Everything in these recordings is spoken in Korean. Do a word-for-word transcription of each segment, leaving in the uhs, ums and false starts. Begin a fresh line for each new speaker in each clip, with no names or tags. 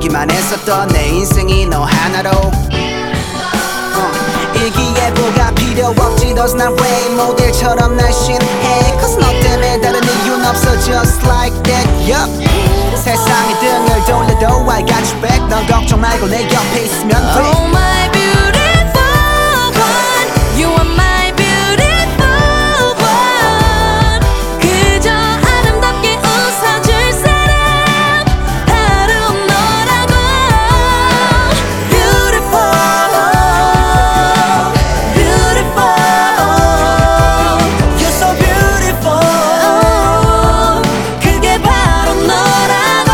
바라기만 했었던 내 인생이 너 하나로 어, 일기예보가 필요 없지 There's no way 모델처럼 날씬해 Cause 너 때문에 다른 이유는 없어 Just like that yup. 세상에 등을 돌려도 I got your back 넌 걱정 말고 내 옆에 있으면 돼
Oh my beautiful one You are my beautiful one 그저 아름답게 웃어줄 사람 바로 너라고 Beautiful Beautiful
You're so beautiful
그게 바로 너라고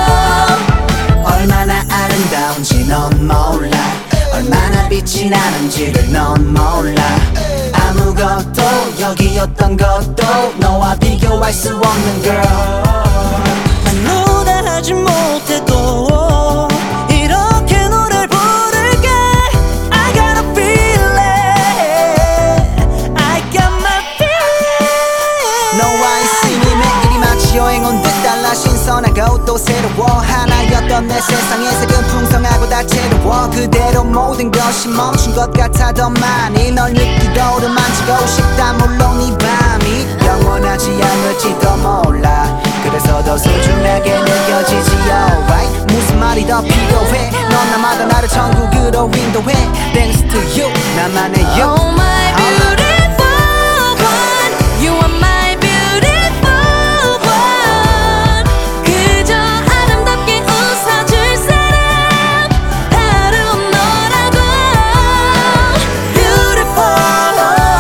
얼마나 아름다운지 넌 몰라 얼마나 빛이 나는지를 넌 몰라 아무것도 여기 어떤 것도 너와 비교할 수 없는 girl
누가 하지 못해도 이렇게 노래를 부를게 I got a feeling I got my feeling
너와 있으니 매일이 마치 여행 온 듯 달라 신선하고 또 새로워 하나였던 내 세상의 색은 풍성하고 다채로워 그대로 모든 것이 멈춘 것 같아 더 많이 널 느끼도록 만지고 싶다 물론 이 밤이 영원하지 않을지도 몰라 그래서 더 소중하게 느껴지지 alright 무슨 말이 더 필요해 넌 나마다 나를 천국으로 인도해 Thanks to you 나만의 you
Oh my beautiful one You are my beautiful one 그저 아름답게 웃어줄 사람 바로 너라고 Beautiful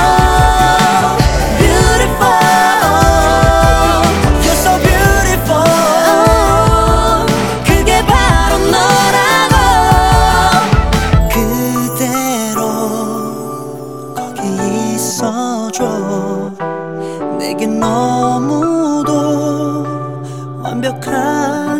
Beautiful
You're so beautiful
그게 바로 너라고
그대로 거기 있어줘 내겐 너무도 완벽한